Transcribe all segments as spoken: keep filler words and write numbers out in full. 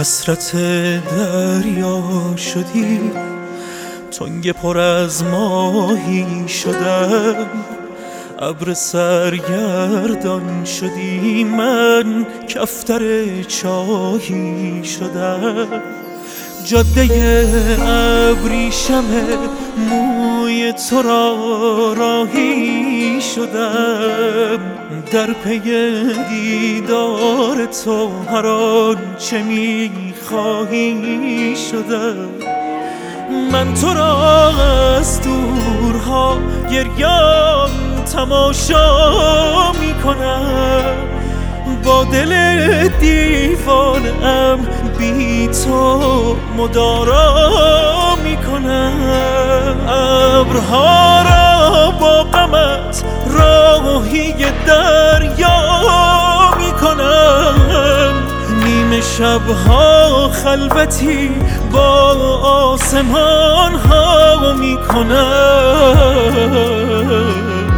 حسرت دریا شدی، تنگ پر از ماهی شدم، ابر سرگردان شدی، من کفتر چاهی شدم. جاده ابریشم موی تو را راهی شدم، در پی دیدار تو هر آنچه می‌خواهی شدم. من تو را از دورها گریان تماشا می‌کنم، با دل دیوانه‌ام بی تو مدارا میکنم. ابرها را با غمت راهی دریا میکنم، نیمه شبها خلوتی با آسمان ها میکنم.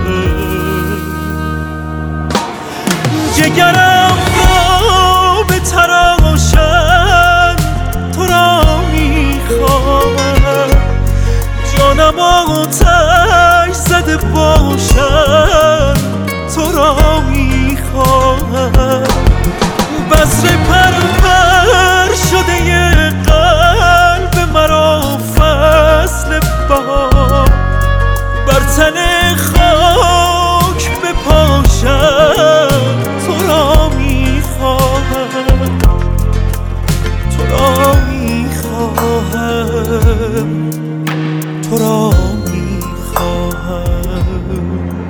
جگرم را به تراشن تو را میخواهم، جانم آتش زده باشم تو را میخواهم. بذر پرور شده قلب مرا فصل بهار، بر تن خاک بپاشم تو را میخواهم، تو را میخواهم، تو را میخواهم.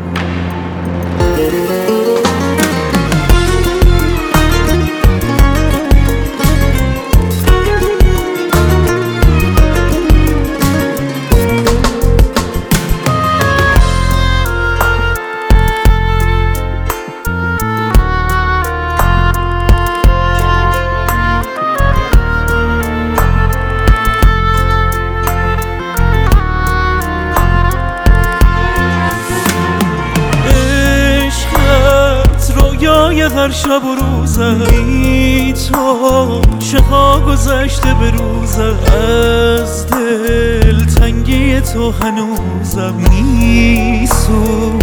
هر شب و روزم بی تو چه ها گذشته به روزم، از دل تنگی تو هنوزم میسوزم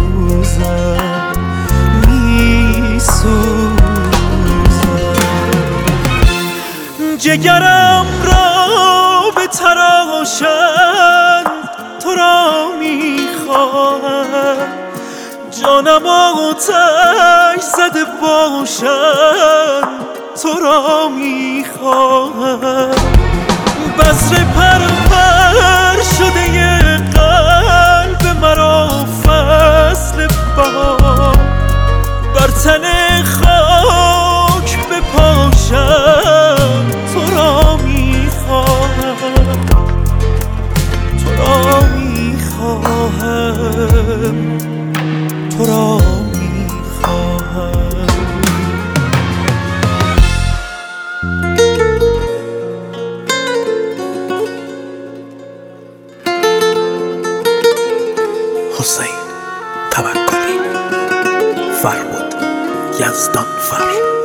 میسوزم. جگرم را به تراشن تو را میخواهم، جانم آتش زده باشم تو را میخواهم. بذر پرور شده قلب مرا فصل بهار، بر تن خاک بپاشم تو را میخواهم، تو را میخواهم، تو را میخواهم. حسین توکلی، فربود یزدانفر.